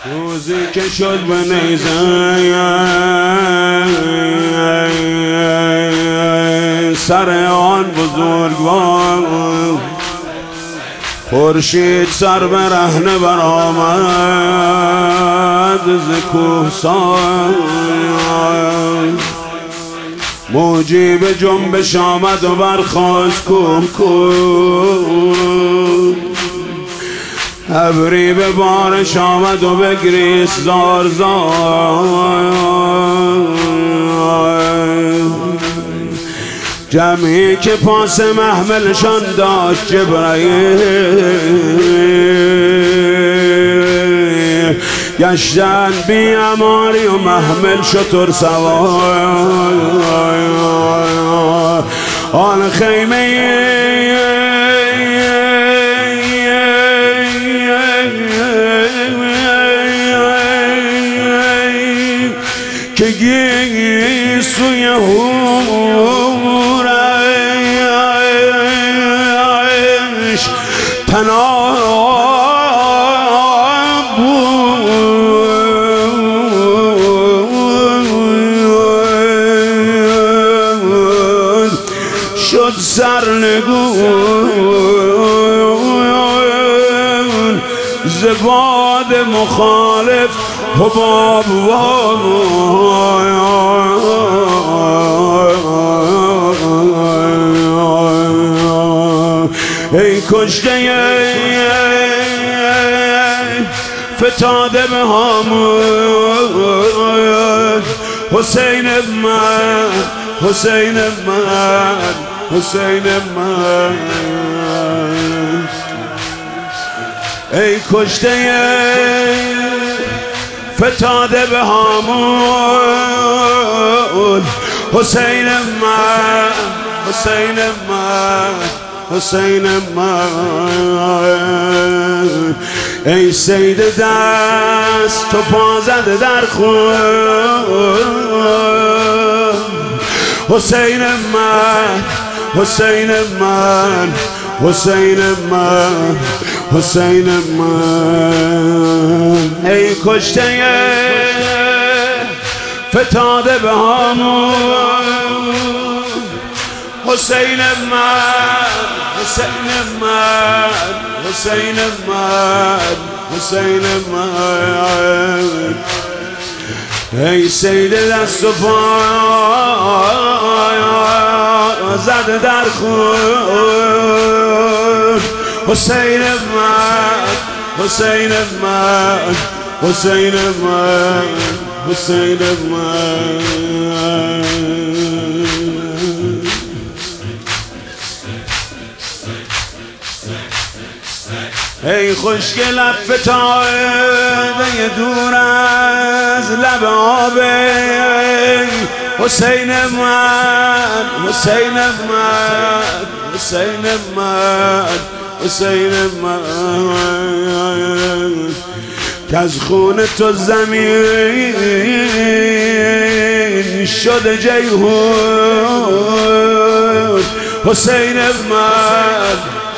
روزی که شد به نیزه سر آن بزرگوار، خورشید سر برهنه برآمد ز کوهسار، موجی به جنبش آمد و برخاست کوه کوه، ابری به بارش آمد و بگریست زار زار، جمعی که پاس محملشان داشت جبرائیل، گشتن بی اماری و محمل شتر سوار، آن خیمه که گیسوی هورش تناب بود، شد سرنگون ز باد مخالف حباب ای کشته فتاده به هامون، حسین من، حسین من، حسین من، ای کشته فتاده به هامون، حسین من، حسین من، حسین من، ای سید دست تو پا زده در خون، حسین من، حسین من، حسین من، حسین من، ای کشته فتاده به هامون، حسین من، حسین من، حسین من، حسین من، ای سید دست و پا زده در خون، حسین من، حسین من، حسین من، حسین من، ای خوشگل لب فتاده دور از لب آبه، حسین من، حسین من، حسین من، حسین من، که از خون تو زمین شده جیهون، حسین من،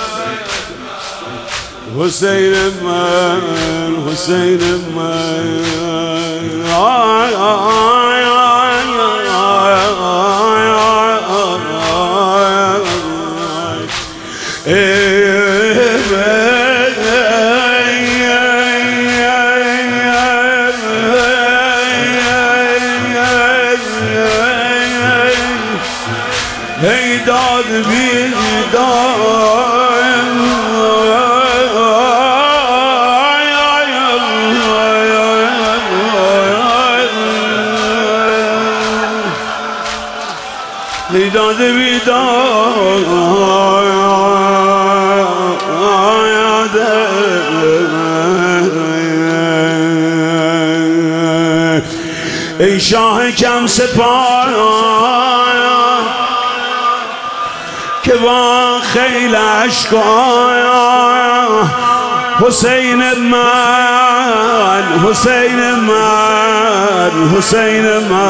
حسین من، حسین من، آی آی آی ای داد بیداد بیداد بیداد ای شاه کم سپاه که با خیل اشکان، حسین من، حسین من، حسین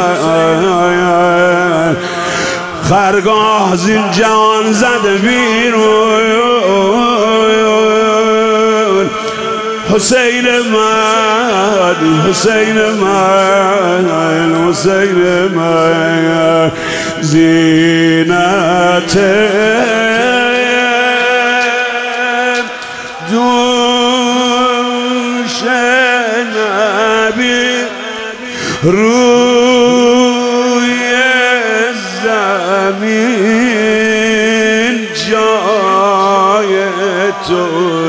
من، خرگاه زین جهان زده بیرون، حسین من حسین من حسین من زینت دوش نبی روی زمین جای تو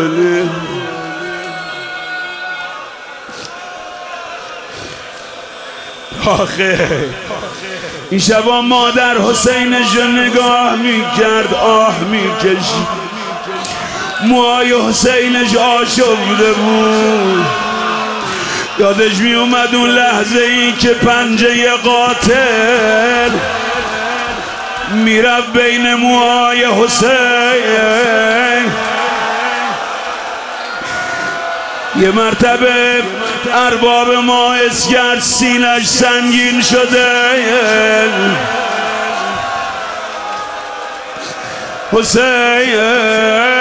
آخه این شبا مادر حسینش رو نگاه میکرد، آه میکشید، موهای حسینش آشفته بود. یادش میومد اون لحظه ای که پنجه قاتل میرفت بین موهای حسین. یه مرتبه ارباب ما حس کرد سینش سنگین شده. حسین